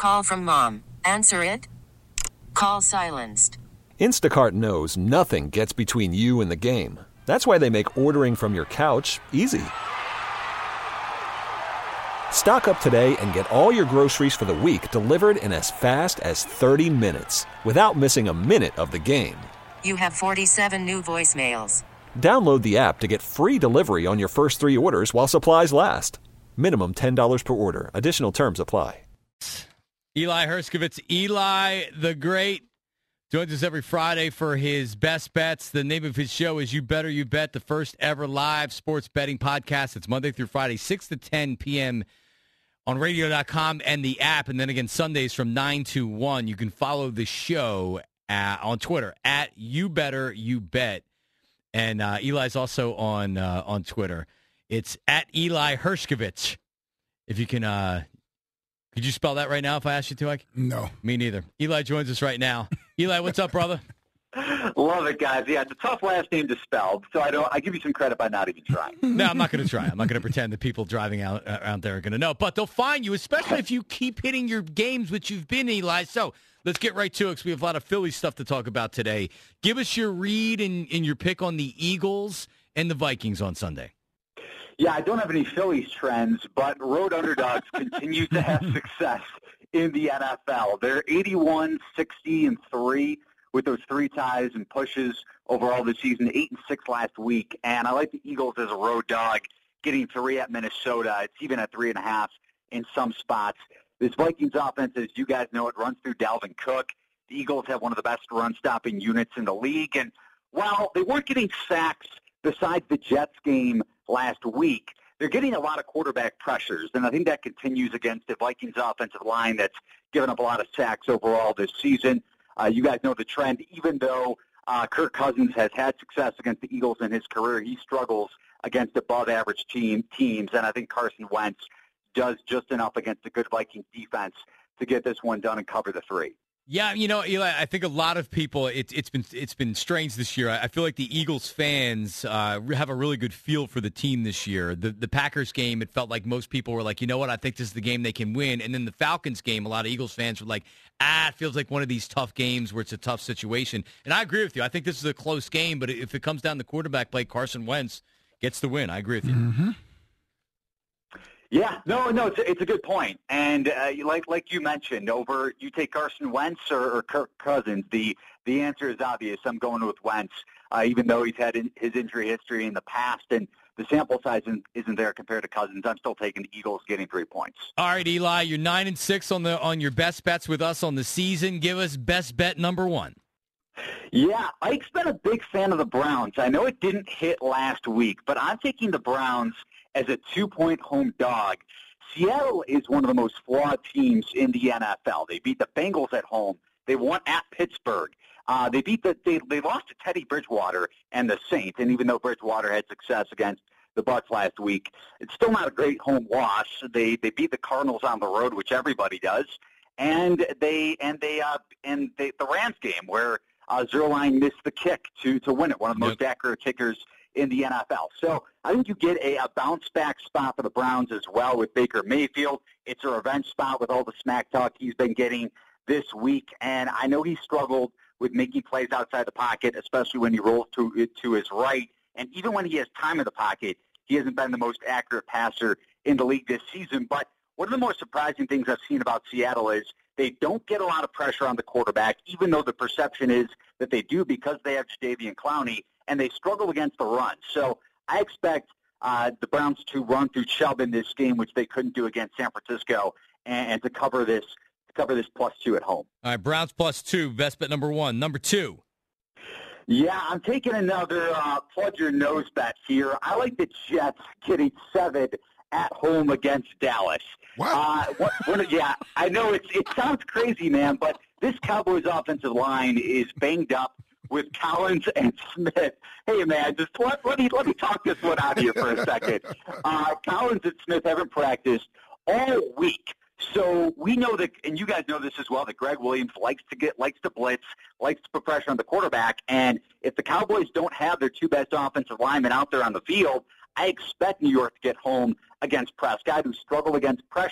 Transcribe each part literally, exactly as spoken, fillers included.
Call from mom. Answer it. Call silenced. Instacart knows nothing gets between you and the game. That's why they make ordering from your couch easy. Stock up today and get all your groceries for the week delivered in as fast as thirty minutes without missing a minute of the game. You have forty-seven new voicemails. Download the app to get free delivery on your first three orders while supplies last. Minimum ten dollars per order. Additional terms apply. Eli Hershkovich, Eli the Great, joins us every Friday for his Best Bets. The name of his show is You Better You Bet, the first ever live sports betting podcast. It's Monday through Friday, six to ten p.m. on radio dot com and the app. And then again, Sundays from nine to one. You can follow the show at, on Twitter, at You Better You Bet. And uh, Eli's also on uh, on Twitter. It's at Eli Hershkovich. If you can... Uh, Could you spell that right now if I asked you to, Ike? No. Me neither. Eli joins us right now. Eli, what's up, brother? Love it, guys. Yeah, it's a tough last name to spell, so I don't. I give you some credit by not even trying. No, I'm not going to try. I'm not going to pretend that people driving out uh, out there are going to know. But they'll find you, especially if you keep hitting your games, which you've been, Eli. So let's get right to it because we have a lot of Philly stuff to talk about today. Give us your read and, and your pick on the Eagles and the Vikings on Sunday. Yeah, I don't have any Phillies trends, but road underdogs continue to have success in the N F L. They're eighty-one, sixty, and three with those three ties and pushes overall this season, eight and six last week. And I like the Eagles as a road dog, getting three at Minnesota. It's even at three and a half in some spots. This Vikings offense, as you guys know, it runs through Dalvin Cook. The Eagles have one of the best run-stopping units in the league. And while they weren't getting sacks besides the Jets game last week, they're getting a lot of quarterback pressures, and I think that continues against the Vikings offensive line that's given up a lot of sacks overall this season. Uh, you guys know the trend. Even though uh, Kirk Cousins has had success against the Eagles in his career, he struggles against above-average team teams, and I think Carson Wentz does just enough against a good Vikings defense to get this one done and cover the three. Yeah, you know, Eli, I think a lot of people, it, it's been it's been strange this year. I feel like the Eagles fans uh, have a really good feel for the team this year. The the Packers game, it felt like most people were like, you know what, I think this is the game they can win. And then the Falcons game, a lot of Eagles fans were like, ah, it feels like one of these tough games where it's a tough situation. And I agree with you. I think this is a close game, but if it comes down to quarterback play, Carson Wentz gets the win. I agree with you. Mm-hmm. Yeah, no, no, it's a, it's a good point. And uh, like like you mentioned, over you take Carson Wentz or, or Kirk Cousins, the the answer is obvious. I'm going with Wentz, uh, even though he's had in, his injury history in the past, and the sample size isn't, isn't there compared to Cousins. I'm still taking the Eagles getting three points. All right, Eli, you're nine and six on the on your best bets with us on the season. Give us best bet number one. Yeah, Ike's been a big fan of the Browns. I know it didn't hit last week, but I'm taking the Browns as a two-point home dog. Seattle is one of the most flawed teams in the N F L. They beat the Bengals at home. They won at Pittsburgh. Uh, they beat the they, they lost to Teddy Bridgewater and the Saints. And even though Bridgewater had success against the Bucs last week, it's still not a great home loss. They they beat the Cardinals on the road, which everybody does. And they and they uh, and they, the Rams game where uh, Zerline missed the kick to to win it. One of the most Yep. accurate kickers in the N F L. So I think you get a, a bounce-back spot for the Browns as well with Baker Mayfield. It's a revenge spot with all the smack talk he's been getting this week. And I know he struggled with making plays outside the pocket, especially when he rolls to, to his right. And even when he has time in the pocket, he hasn't been the most accurate passer in the league this season. But one of the more surprising things I've seen about Seattle is they don't get a lot of pressure on the quarterback, even though the perception is that they do because they have Jadeveon Clowney, and they struggle against the run. So I expect uh, the Browns to run through Chubb in this game, which they couldn't do against San Francisco, and, and to cover this to cover this plus two at home. All right, Browns plus two, best bet number one. Number two. Yeah, I'm taking another uh, plug your nose bet here. I like the Jets getting seven at home against Dallas. What? Uh, what, what yeah, I know it's, it sounds crazy, man, but this Cowboys offensive line is banged up with Collins and Smith. Hey, man, just let, let, me, let me talk this one out of you for a second. Uh, Collins and Smith haven't practiced all week. So we know that, and you guys know this as well, that Greg Williams likes to get, likes to blitz, likes to put pressure on the quarterback. And if the Cowboys don't have their two best offensive linemen out there on the field, I expect New York to get home against Prescott, who struggled against pressure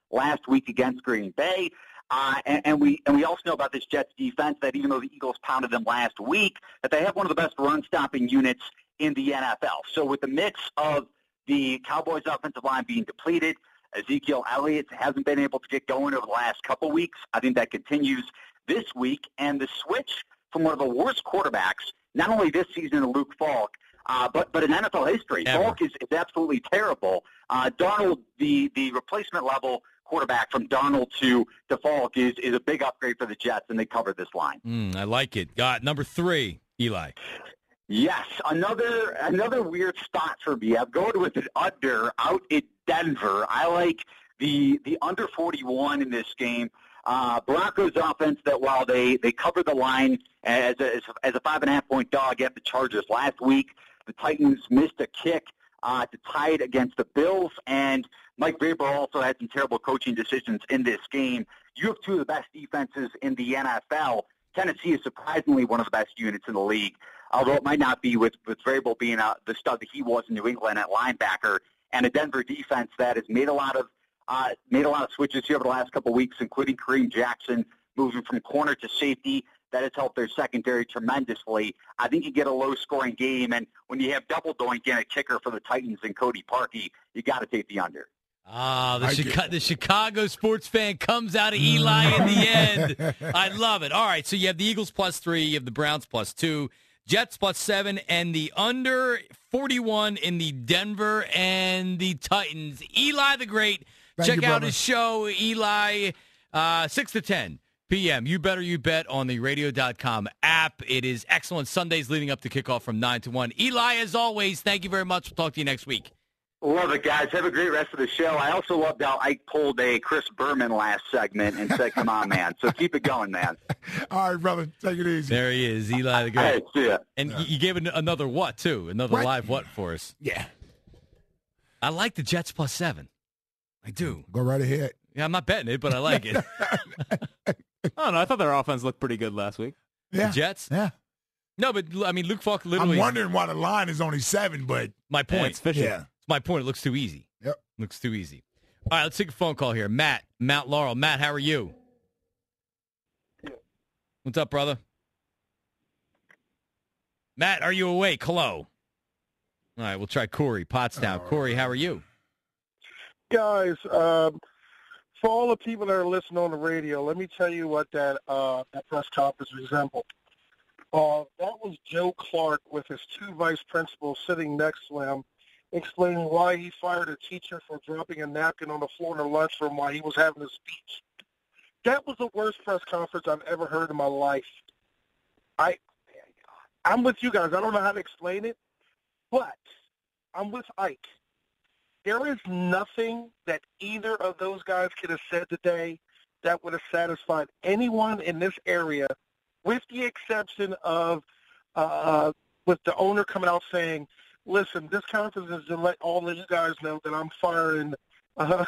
last week against Green Bay. Uh, and, and we and we also know about this Jets defense that even though the Eagles pounded them last week, that they have one of the best run-stopping units in the N F L. So with the mix of the Cowboys' offensive line being depleted, Ezekiel Elliott hasn't been able to get going over the last couple weeks. I think that continues this week. And the switch from one of the worst quarterbacks, not only this season to Luke Falk, uh, but but in N F L history, Ever. Falk is, is absolutely terrible. Uh, Darnold, the the replacement level quarterback from Darnold to, to Falk is, is a big upgrade for the Jets, and they covered this line. Mm, I like it. Got number three, Eli. Yes, another another weird spot for me. I'm going with an under out in Denver. I like the the under forty-one in this game. Uh, Broncos offense that while they, they covered the line as a, as a five and a half point dog at the Chargers last week, the Titans missed a kick uh, to tie it against the Bills, and Mike Vrabel also had some terrible coaching decisions in this game. You have two of the best defenses in the N F L. Tennessee is surprisingly one of the best units in the league, although it might not be with, with Vrabel being uh, the stud that he was in New England at linebacker, and a Denver defense that has made a lot of uh, made a lot of switches here over the last couple of weeks, including Kareem Jackson moving from corner to safety. That has helped their secondary tremendously. I think you get a low-scoring game, and when you have double doink and a kicker for the Titans and Cody Parkey, you got to take the under. Ah, the, Chica- the Chicago sports fan comes out of Eli in the end. I love it. All right, so you have the Eagles plus three, you have the Browns plus two, Jets plus seven, and the under forty-one in the Denver and the Titans. Eli the Great. Thank Check you, out brother. his show, Eli, uh, six to ten p.m. You Better You Bet on the radio dot com app. It is excellent Sundays leading up to kickoff from nine to one. Eli, as always, thank you very much. We'll talk to you next week. Love it, guys. Have a great rest of the show. I also loved how Ike pulled a Chris Berman last segment and said, come on, man. So keep it going, man. All right, brother. Take it easy. There he is, Eli the Hey, Great. see ya. And you gave an- another what, too? Another What? live what for us? Yeah. I like the Jets plus seven. I do. Go right ahead. Yeah, I'm not betting it, but I like it. I don't know. I thought their offense looked pretty good last week. Yeah. The Jets? Yeah. No, but, I mean, Luke Falk literally... I'm wondering why the line is only seven, but My Yeah, point. it's fishy. yeah. It's my point. It looks too easy. Yep. Looks too easy. All right, let's take a phone call here. Matt, Mount Laurel. Matt, how are you? What's up, brother? Matt, are you awake? Hello. All right, we'll try Corey, Pottstown. Corey, how are you? Guys, um, for all the people that are listening on the radio, let me tell you what that, uh, that press conference resembled. Uh, that was Joe Clark with his two vice principals sitting next to him, explaining why he fired a teacher for dropping a napkin on the floor in the lunchroom while he was having a speech. That was the worst press conference I've ever heard in my life. I, I'm with you guys. I don't know how to explain it, but I'm with Ike. There is nothing that either of those guys could have said today that would have satisfied anyone in this area, with the exception of uh, with the owner coming out saying, listen, this conference is to let all of you guys know that I'm firing uh,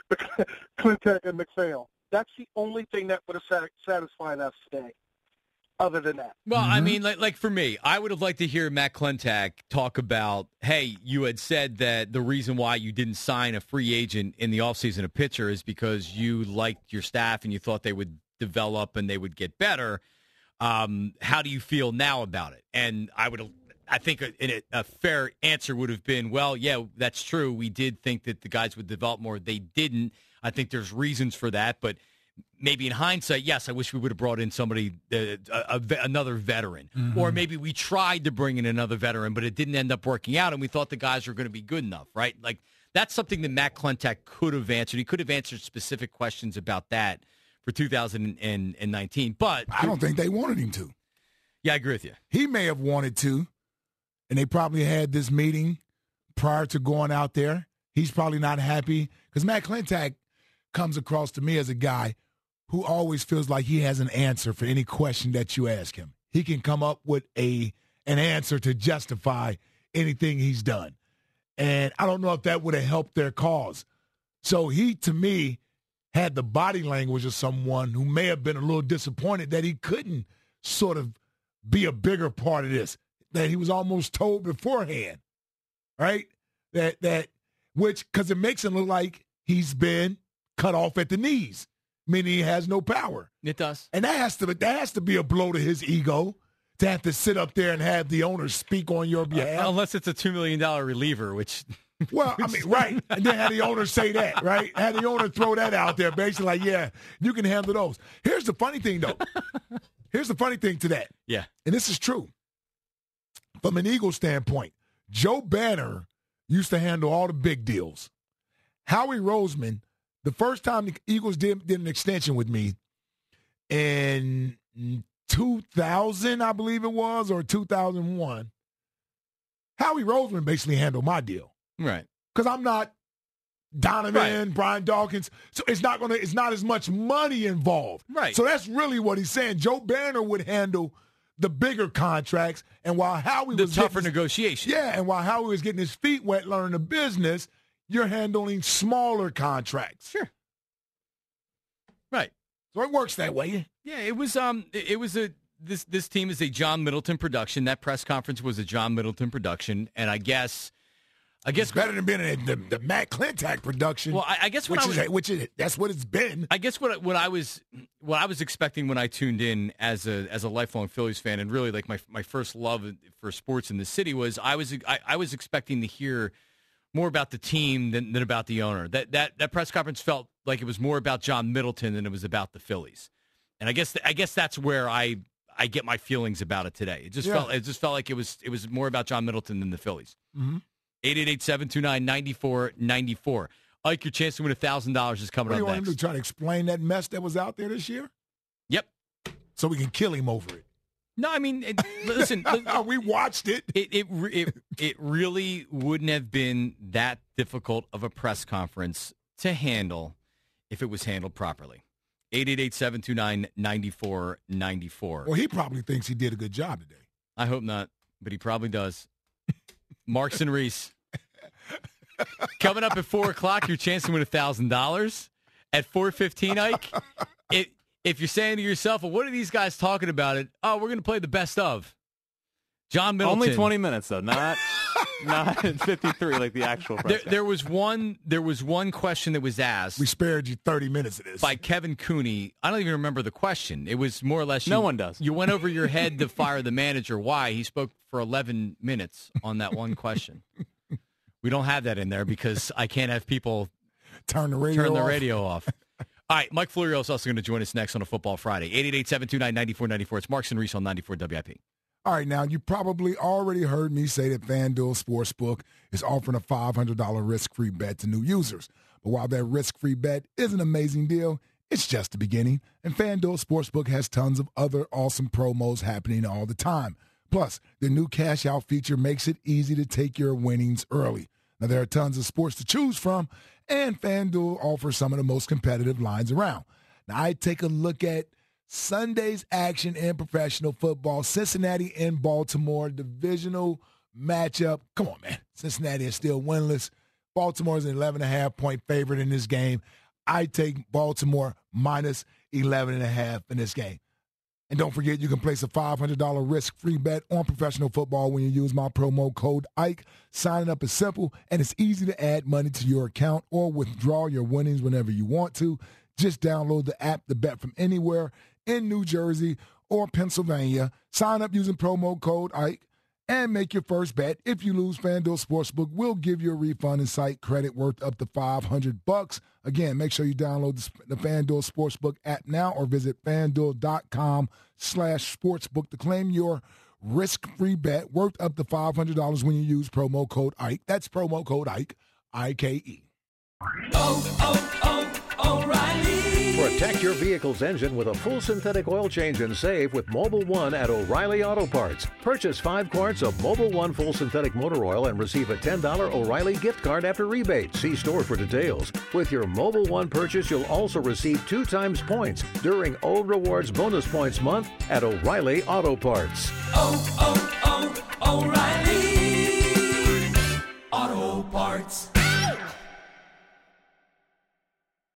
Clinton and McPhail. That's the only thing that would have sat- satisfied us today. Other than that, Well, I Mhm. mean, like, like for me, I would have liked to hear Matt Klentak talk about, hey, you had said that the reason why you didn't sign a free agent in the offseason, a pitcher, is because you liked your staff and you thought they would develop and they would get better. Um, how do you feel now about it? And I would have, I think a, a, a fair answer would have been, well, yeah, that's true. We did think that the guys would develop more. They didn't. I think there's reasons for that, but maybe in hindsight, yes, I wish we would have brought in somebody, uh, a, a, another veteran. Mm-hmm. Or maybe we tried to bring in another veteran, but it didn't end up working out, and we thought the guys were going to be good enough, right? Like, that's something that Matt Klentak could have answered. He could have answered specific questions about that for two thousand nineteen. But I don't think they wanted him to. yeah, I agree with you. He may have wanted to, and they probably had this meeting prior to going out there. He's probably not happy because Matt Klentak comes across to me as a guy who always feels like he has an answer for any question that you ask him. He can come up with a an answer to justify anything he's done. And I don't know if that would have helped their cause. So he, to me, had the body language of someone who may have been a little disappointed that he couldn't sort of be a bigger part of this, that he was almost told beforehand, right? That, that which, because it makes him look like he's been cut off at the knees, meaning he has no power. It does. And that has to that has to be a blow to his ego to have to sit up there and have the owner speak on your behalf. Uh, unless it's a two million dollars reliever, which... Well, I mean, right. And then had the owner say that, right? Had the owner throw that out there, basically like, yeah, you can handle those. Here's the funny thing, though. Here's the funny thing to that. Yeah. And this is true. From an Eagles standpoint, Joe Banner used to handle all the big deals. Howie Roseman, the first time the Eagles did, did an extension with me in two thousand, I believe it was, or two thousand one, Howie Roseman basically handled my deal. Right. Because I'm not Donovan, right. Brian Dawkins, so it's not gonna. It's not as much money involved. Right. So that's really what he's saying. Joe Banner would handle the bigger contracts, and while Howie the was tougher getting, negotiation. Yeah, and while Howie was getting his feet wet learning the business, you're handling smaller contracts. Sure. Right. So it works that way. Yeah, it was. Um, it, it was a. This this team is a John Middleton production. That press conference was a John Middleton production, and I guess. I guess it's better than being in the, the Matt Klentak production. Well, I, I guess what which I was, is which is that's what it's been. I guess what what I was what I was expecting when I tuned in as a as a lifelong Phillies fan, and really like my my first love for sports in the city was I was I, I was expecting to hear more about the team than, than about the owner. That that that press conference felt like it was more about John Middleton than it was about the Phillies, and I guess I guess that's where I I get my feelings about it today. It just yeah. felt it just felt like it was it was more about John Middleton than the Phillies. Mm-hmm. eight eight eight, seven two nine, nine four nine four. Ike, your chance to win one thousand dollars is coming what up do you next. Want him to try to explain that mess that was out there this year? Yep. So we can kill him over it. No, I mean, it, listen. we watched it. It, it it it really wouldn't have been that difficult of a press conference to handle if it was handled properly. eight eight eight, seven two nine, nine four nine four. Well, he probably thinks he did a good job today. I hope not, but he probably does. Marks and Reese. Coming up at four o'clock, your chance to win one thousand dollars. At four fifteen, Ike, it, if you're saying to yourself, well, what are these guys talking about? It? Oh, we're going to play the best of. John Middleton. Only twenty minutes, though, not not fifty-three like the actual press. There, there was one There was one question that was asked. We spared you thirty minutes of this. By Kevin Cooney. I don't even remember the question. It was more or less. You, no one does. You went over your head to fire the manager. Why? He spoke for eleven minutes on that one question. We don't have that in there because I can't have people turn the radio turn the off. radio off. All right, Mike Florio is also going to join us next on a Football Friday. eight eight eight, seven two nine, nine four nine four. It's Marks and Reese on ninety-four W I P. All right, now, you probably already heard me say that FanDuel Sportsbook is offering a five hundred dollars risk-free bet to new users. But while that risk-free bet is an amazing deal, it's just the beginning, and FanDuel Sportsbook has tons of other awesome promos happening all the time. Plus, the new cash-out feature makes it easy to take your winnings early. Now, there are tons of sports to choose from, and FanDuel offers some of the most competitive lines around. Now, I take a look at Sunday's action in professional football. Cincinnati and Baltimore, divisional matchup. Come on, man. Cincinnati is still winless. Baltimore is an eleven and a half point favorite in this game. I take Baltimore minus eleven and a half in this game. And don't forget, you can place a five hundred dollars risk-free bet on professional football when you use my promo code Ike. Signing up is simple, and it's easy to add money to your account or withdraw your winnings whenever you want to. Just download the app to bet from anywhere in New Jersey or Pennsylvania. Sign up using promo code Ike and make your first bet. If you lose, FanDuel Sportsbook will give you a refund and site credit worth up to five hundred bucks. Again, make sure you download the, the FanDuel Sportsbook app now or visit FanDuel.com slash sportsbook to claim your risk-free bet worth up to five hundred dollars when you use promo code Ike. That's promo code Ike, I K E. Oh, oh, oh, O'Reilly. Protect your vehicle's engine with a full synthetic oil change and save with Mobil one at O'Reilly Auto Parts. Purchase five quarts of Mobil one full synthetic motor oil and receive a ten dollars O'Reilly gift card after rebate. See store for details. With your Mobil one purchase, you'll also receive two times points during O Rewards Bonus Points Month at O'Reilly Auto Parts. Oh, oh, oh, O'Reilly Auto Parts.